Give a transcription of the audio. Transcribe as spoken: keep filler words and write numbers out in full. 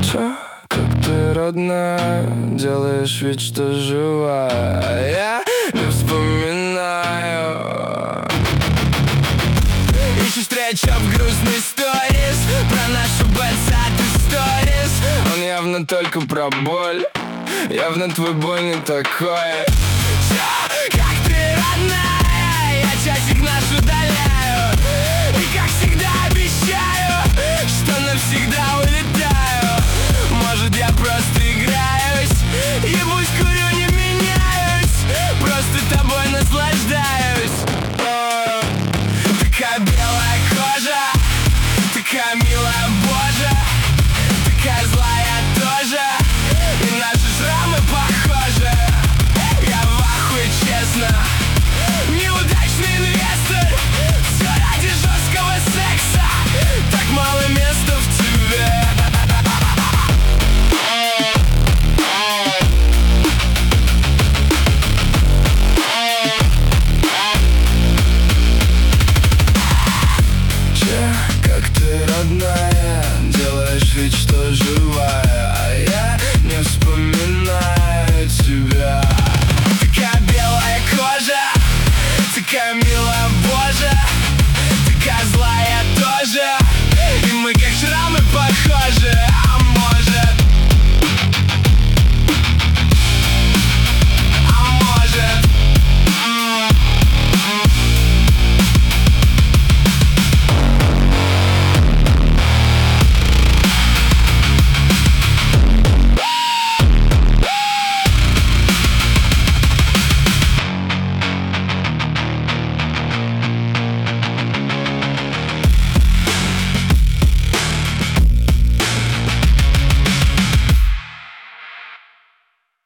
Чё, как ты, родная, делаешь вид, что живая, а я не вспоминаю. Ищу встречу в грустный сторис, про нашу двадцатый сторис. Он явно только про боль, явно твой бой не такой. Чё, как ты, родная, я часик наш удаляю, и как всегда обещаю, что навсегда улетаю. Может, я просто играюсь, ебусь, курю, не меняюсь, просто тобой наслаждаюсь. О, такая белая кожа, такая милая, боже, такая злая тоже, и наши шрамы похожи. Я в ахуе, честно, неудачный инвестор, все ради жесткого секса, так мало места в тебе. Че, как ты, родная, делаешь вид, что живая, а я не вспоминаю тебя.